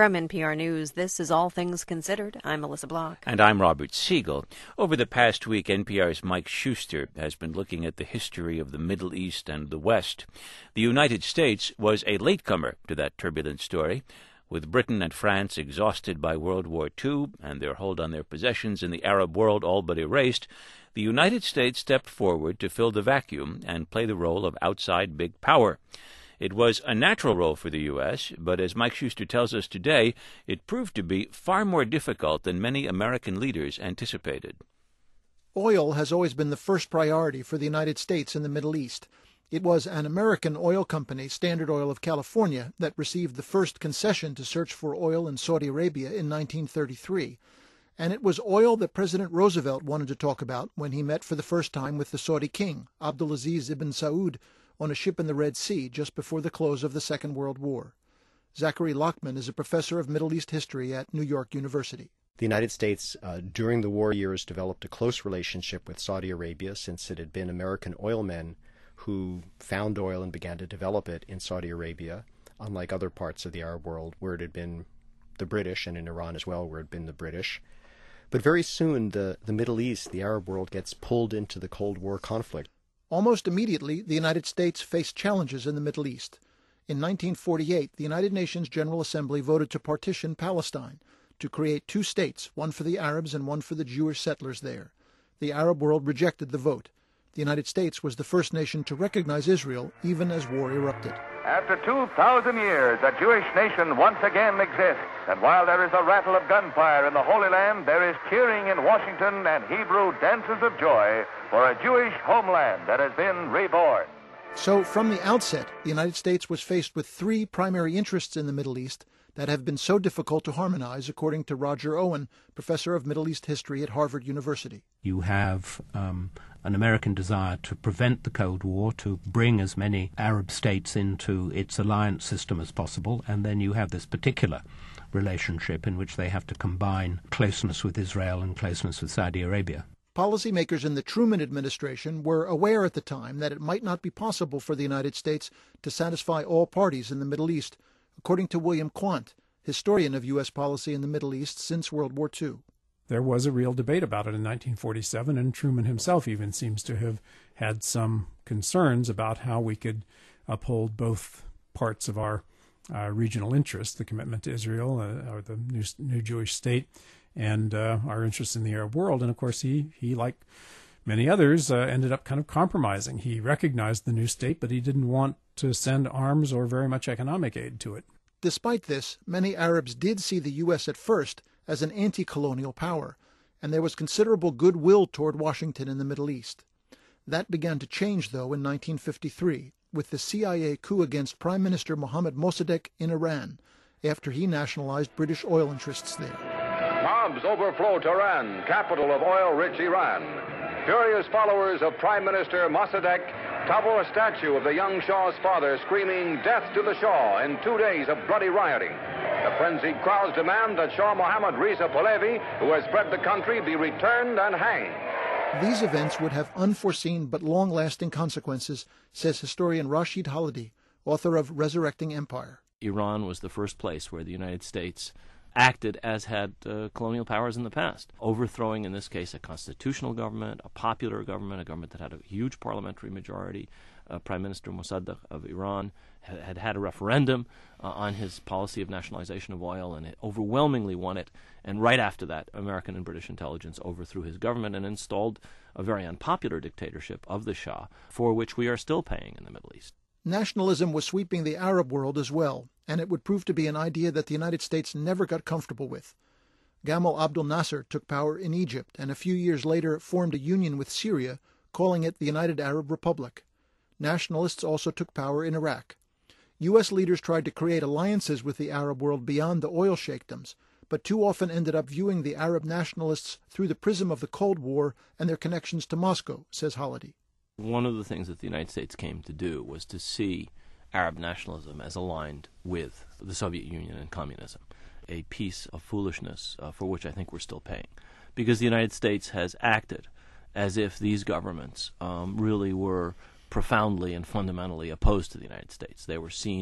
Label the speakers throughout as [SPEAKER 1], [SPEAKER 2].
[SPEAKER 1] From NPR News, this is All Things Considered. I'm Melissa Block.
[SPEAKER 2] And I'm Robert Siegel. Over the past week, NPR's Mike Schuster has been looking at the history of the Middle East and the West. The United States was a latecomer to that turbulent story. With Britain and France exhausted by World War II and their hold on their possessions in the Arab world all but erased, the United States stepped forward to fill the vacuum and play the role of outside big power. It was a natural role for the U.S., but as Mike Schuster tells us today, it proved to be far more difficult than many American leaders anticipated.
[SPEAKER 3] Oil has always been the first priority for the United States in the Middle East. It was an American oil company, Standard Oil of California, that received the first concession to search for oil in Saudi Arabia in 1933. And it was oil that President Roosevelt wanted to talk about when he met for the first time with the Saudi king, Abdulaziz ibn Saud, on a ship in the Red Sea just before the close of the Second World War. Zachary Lockman is a professor of Middle East history at New York University.
[SPEAKER 4] The United States, during the war years, developed a close relationship with Saudi Arabia since it had been American oil men who found oil and began to develop it in Saudi Arabia, unlike other parts of the Arab world where it had been the British, and in Iran as well, where it had been the British. But very soon, the Middle East, the Arab world, gets pulled into the Cold War conflict.
[SPEAKER 3] Almost immediately, the United States faced challenges in the Middle East. In 1948, the United Nations General Assembly voted to partition Palestine, to create two states, one for the Arabs and one for the Jewish settlers there. The Arab world rejected the vote. The United States was the first nation to recognize Israel, even as war erupted.
[SPEAKER 5] After 2,000 years, a Jewish nation once again exists. And while there is a rattle of gunfire in the Holy Land, there is cheering in Washington and Hebrew dances of joy for a Jewish homeland that has been reborn.
[SPEAKER 3] So from the outset, the United States was faced with three primary interests in the Middle East that have been so difficult to harmonize, according to Roger Owen, professor of Middle East history at Harvard University.
[SPEAKER 6] You have an American desire to prevent the Cold War, to bring as many Arab states into its alliance system as possible, and then you have this particular relationship in which they have to combine closeness with Israel and closeness with Saudi Arabia.
[SPEAKER 3] Policymakers in the Truman administration were aware at the time that it might not be possible for the United States to satisfy all parties in the Middle East, according to William Quandt, historian of U.S. policy in the Middle East since World War II.
[SPEAKER 7] There was a real debate about it in 1947, and Truman himself even seems to have had some concerns about how we could uphold both parts of our regional interests, the commitment to Israel, or the new Jewish state, and our interests in the Arab world. And of course, he like many others, ended up kind of compromising. He recognized the new state, but he didn't want to send arms or very much economic aid to it.
[SPEAKER 3] Despite this, many Arabs did see the U.S. at first as an anti-colonial power, and there was considerable goodwill toward Washington in the Middle East. That began to change, though, in 1953, with the CIA coup against Prime Minister Mohammad Mossadegh in Iran, after he nationalized British oil interests there.
[SPEAKER 5] Mobs overflow Tehran, capital of oil-rich Iran. Furious followers of Prime Minister Mossadegh topple a statue of the young Shah's father, screaming, "Death to the Shah," in 2 days of bloody rioting. The frenzied crowds demand that Shah Mohammad Reza Pahlavi, who has fled the country, be returned and hanged.
[SPEAKER 3] These events would have unforeseen but long-lasting consequences, says historian Rashid Halidi, author of Resurrecting Empire.
[SPEAKER 8] Iran was the first place where the United States acted as had colonial powers in the past, overthrowing, in this case, a constitutional government, a popular government, a government that had a huge parliamentary majority. Prime Minister Mossadegh of Iran had a referendum on his policy of nationalization of oil, and it overwhelmingly won it. And right after that, American and British intelligence overthrew his government and installed a very unpopular dictatorship of the Shah, for which we are still paying in the Middle East.
[SPEAKER 3] Nationalism was sweeping the Arab world as well, and it would prove to be an idea that the United States never got comfortable with. Gamal Abdel Nasser took power in Egypt and a few years later formed a union with Syria, calling it the United Arab Republic. Nationalists also took power in Iraq. U.S. leaders tried to create alliances with the Arab world beyond the oil sheikdoms, but too often ended up viewing the Arab nationalists through the prism of the Cold War and their connections to Moscow, says Halidi.
[SPEAKER 8] One of the things that the United States came to do was to see Arab nationalism as aligned with the Soviet Union and communism, a piece of foolishness for which I think we're still paying, because the United States has acted as if these governments really were profoundly and fundamentally opposed to the United States. They were seen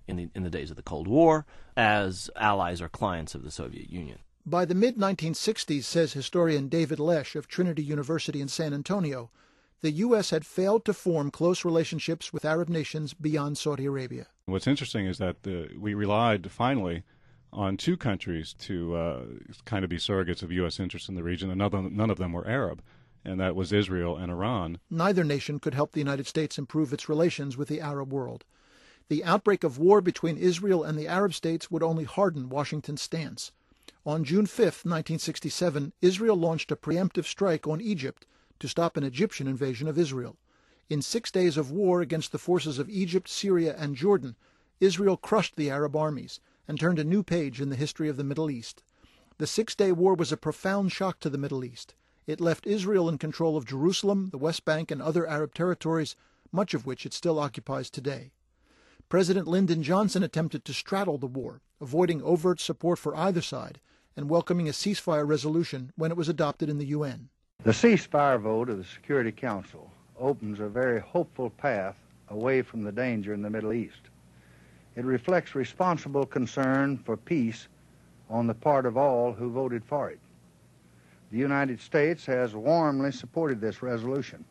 [SPEAKER 8] in the days of the Cold War as allies or clients of the Soviet Union.
[SPEAKER 3] By the mid-1960s, says historian David Lesh of Trinity University in San Antonio, the U.S. had failed to form close relationships with Arab nations beyond Saudi Arabia.
[SPEAKER 9] What's interesting is that we relied finally on two countries to kind of be surrogates of U.S. interests in the region, and none of them were Arab, and that was Israel and Iran.
[SPEAKER 3] Neither nation could help the United States improve its relations with the Arab world. The outbreak of war between Israel and the Arab states would only harden Washington's stance. On June 5, 1967, Israel launched a preemptive strike on Egypt to stop an Egyptian invasion of Israel. In 6 days of war against the forces of Egypt, Syria, and Jordan, Israel crushed the Arab armies and turned a new page in the history of the Middle East. The 6-day war was a profound shock to the Middle East. It left Israel in control of Jerusalem, the West Bank, and other Arab territories, much of which it still occupies today. President Lyndon Johnson attempted to straddle the war, avoiding overt support for either side and welcoming a ceasefire resolution when it was adopted in the UN.
[SPEAKER 10] The ceasefire vote of the Security Council opens a very hopeful path away from the danger in the Middle East. It reflects responsible concern for peace on the part of all who voted for it. The United States has warmly supported this resolution,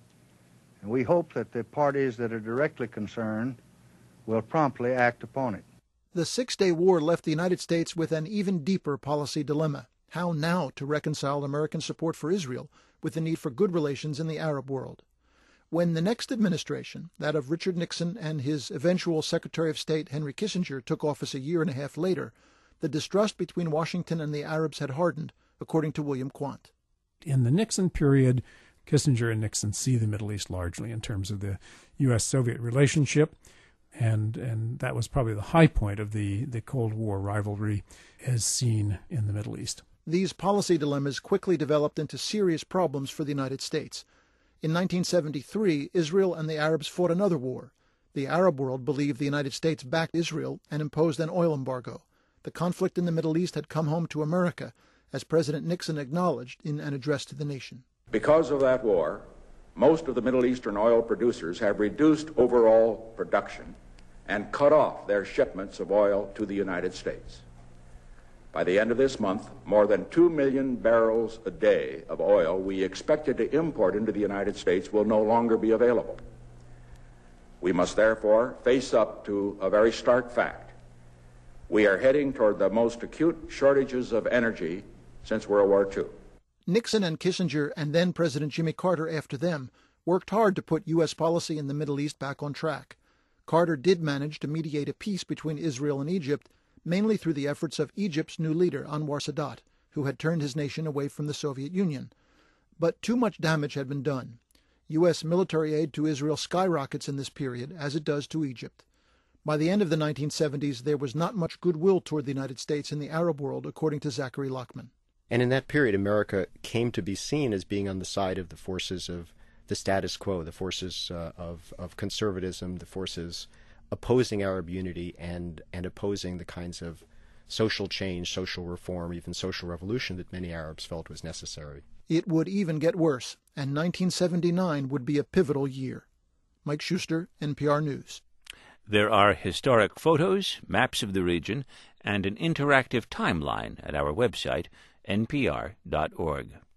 [SPEAKER 10] and we hope that the parties that are directly concerned will promptly act upon it.
[SPEAKER 3] The 6-day war left the United States with an even deeper policy dilemma: how now to reconcile American support for Israel with the need for good relations in the Arab world. When the next administration, that of Richard Nixon and his eventual Secretary of State Henry Kissinger, took office a year and a half later, the distrust between Washington and the Arabs had hardened, according to William Quandt.
[SPEAKER 7] In the Nixon period, Kissinger and Nixon see the Middle East largely in terms of the U.S.-Soviet relationship, and that was probably the high point of the Cold War rivalry as seen in the Middle East.
[SPEAKER 3] These policy dilemmas quickly developed into serious problems for the United States. In 1973, Israel and the Arabs fought another war. The Arab world believed the United States backed Israel and imposed an oil embargo. The conflict in the Middle East had come home to America, as President Nixon acknowledged in an address to the nation.
[SPEAKER 11] Because of that war, most of the Middle Eastern oil producers have reduced overall production and cut off their shipments of oil to the United States. By the end of this month, more than 2 million barrels a day of oil we expected to import into the United States will no longer be available. We must therefore face up to a very stark fact. We are heading toward the most acute shortages of energy since World War II.
[SPEAKER 3] Nixon and Kissinger, and then President Jimmy Carter after them, worked hard to put U.S. policy in the Middle East back on track. Carter did manage to mediate a peace between Israel and Egypt, mainly through the efforts of Egypt's new leader, Anwar Sadat, who had turned his nation away from the Soviet Union. But too much damage had been done. U.S. military aid to Israel skyrockets in this period, as it does to Egypt. By the end of the 1970s, there was not much goodwill toward the United States in the Arab world, according to Zachary Lockman.
[SPEAKER 4] And in that period, America came to be seen as being on the side of the forces of the status quo, the forces of conservatism, the forces opposing Arab unity and opposing the kinds of social change, social reform, even social revolution that many Arabs felt was necessary.
[SPEAKER 3] It would even get worse, and 1979 would be a pivotal year. Mike Schuster, NPR News.
[SPEAKER 2] There are historic photos, maps of the region, and an interactive timeline at our website, npr.org.